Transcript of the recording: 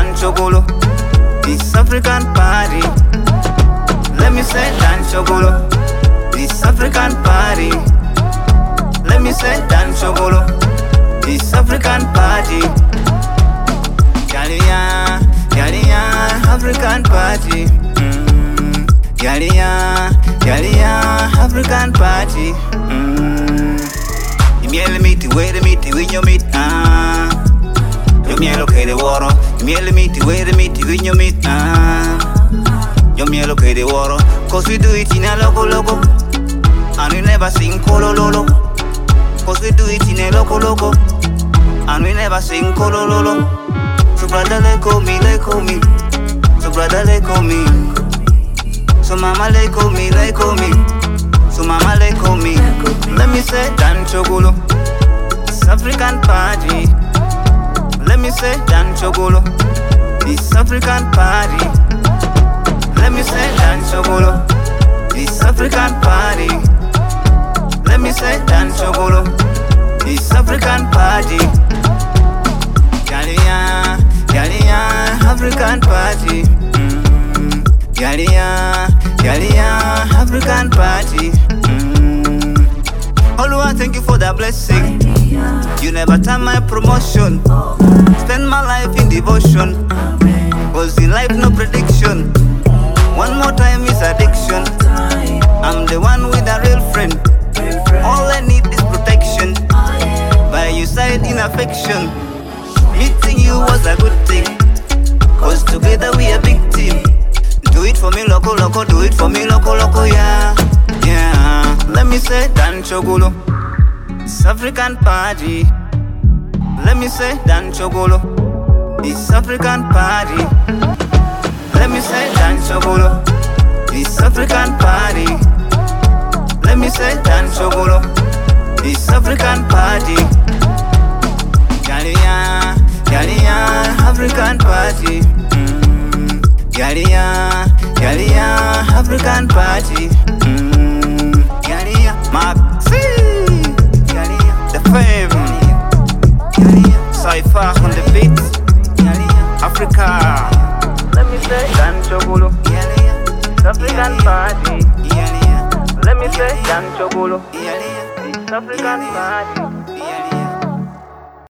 Dan Chogolo, this African party. Let me say Dan Chogolo, this African party. Let me say Dan Chogolo, this African party. Yalia, Yalia, African party. Yalia, Yalia, African party. Miele miti, wait a minute, win your meat. Your miel okay the water. Miele miti, wait a minute, win your meat. Your miel okay the water. Cause we do it in a loco. And we never sing kolololo. Cause we do it in a loco. And we never sing kolololo. So brother let go me. So brother let go me. So mama let go me. So mama let go me. Let me say Dan Chogolo, this African party. Let me say Dan Chogolo, this African party. Let me say Dan Chogolo, this African party. Let me say Dan Chogolo, this African party. Yalia, Yalia, African party. Yalia, Yalia, African party. Oluwa, thank you for that blessing. You never turn my promotion. Spend my life in devotion. Cause in life no prediction. One more time is addiction. I'm the one with a real friend. All I need is protection. By your side in affection. Meeting you was a good thing. Cause together we a big team. Do it for me loco, do it for me loco, yeah. Yeah, let me say Dan Chogolo, this African party. Let me say Dan Chogolo, this African party. Let me say Dan Chogolo, this African party. Let me say Dan Chogolo, this African party. Yalia, Yalia, African party. Yalia, Yalia, African party. Yalia, Maxi, Yalia, the fame. Yalia, Cypher on the beat. Yalia, Africa. Let me say Dan Chogolo, Yalia, African party. Yalia, let me say Dan Chogolo, Yalia, African party.